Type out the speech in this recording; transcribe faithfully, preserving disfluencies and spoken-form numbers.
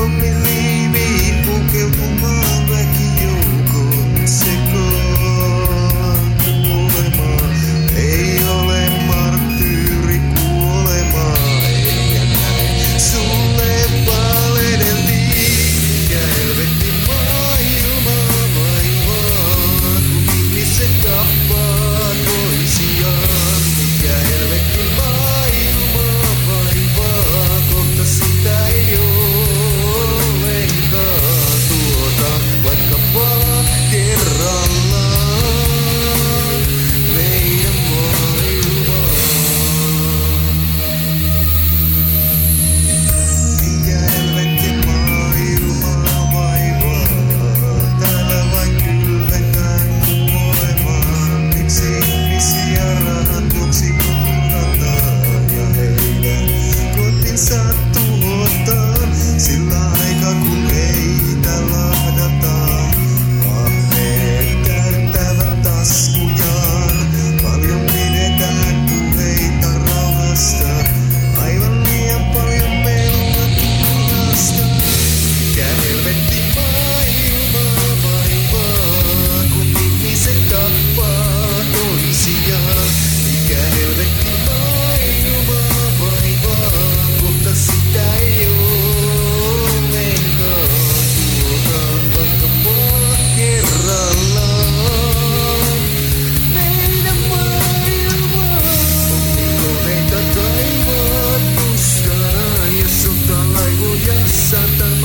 Pomiliviin pukeutumaan väkijoukon sekaan kuolemaan. Ei ole marttyyri kuolemaa, eikä näin sulle palelteltiin. Mikä helvetti maailmaa vaivaa, kun ihmiset tappaa toisiaan. Mikä helvetti maailmaa vaivaa, kohta sitä ei ollenkaan. Tuota vaikkapa kerrallaan meidän maailmaa. Mikä helvetti maailmaa vaivaa, täällä vain kylvetään kuolemaan. Miksi ihmisiä rahan vuoksi murhataan ja heidän kotinsa tuhotaan? Sillä aikaa kun heitä lahdataan, ahneet täyttävät taskujaan. Paljon pidetään puheita rauhasta, aivan liian paljon melua turhasta. Mikä helvetti maailmaa vaivaa, kun ihmiset tappaa toisiaan. Mikä helvetti maailmaa vaivaa, kohta sitä ei ollenkaan. Tuotaan vaikkapa kerrallaan meidän maailmaa. Pomikoneita taivaan mustana ja sotalaivoja satana.